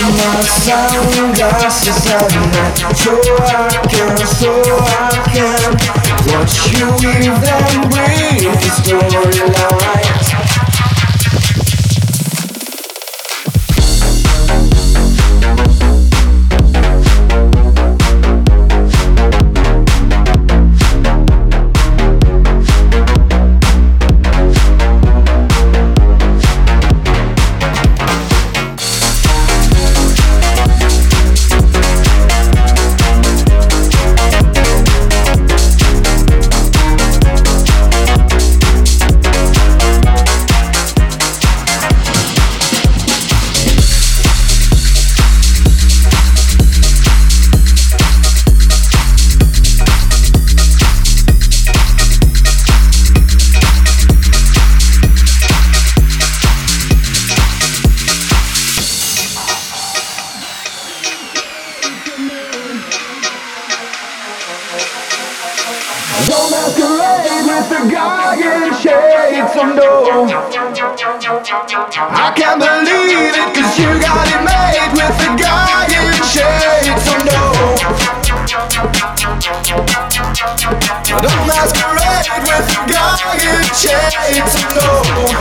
my sunglasses at night, so I can watch you weave them brief storylines. Don't masquerade with the guy in shades, oh no. I can't believe it, cause you got it made with the guy in shades, oh no. Don't masquerade with the guy in shades, oh no.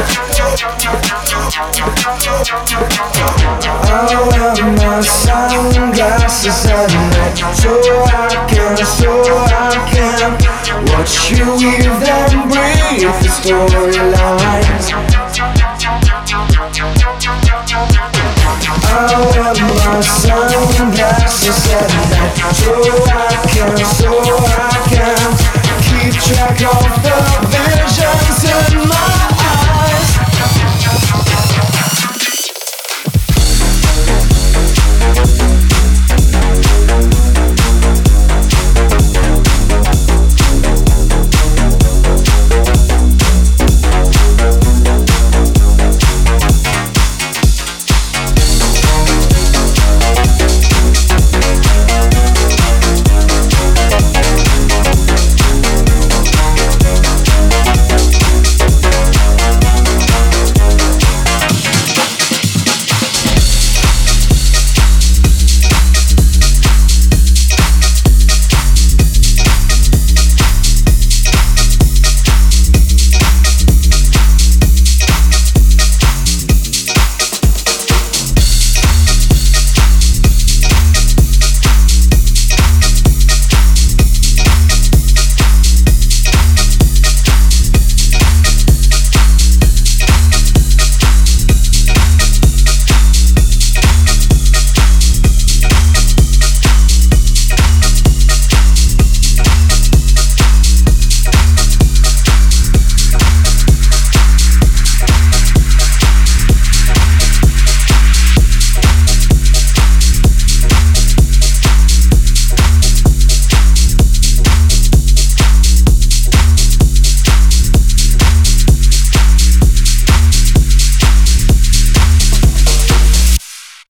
I wear my sunglasses at night, so I can watch you weave them brief storylines. I wear my sunglasses at night, so I can keep track of the visions in my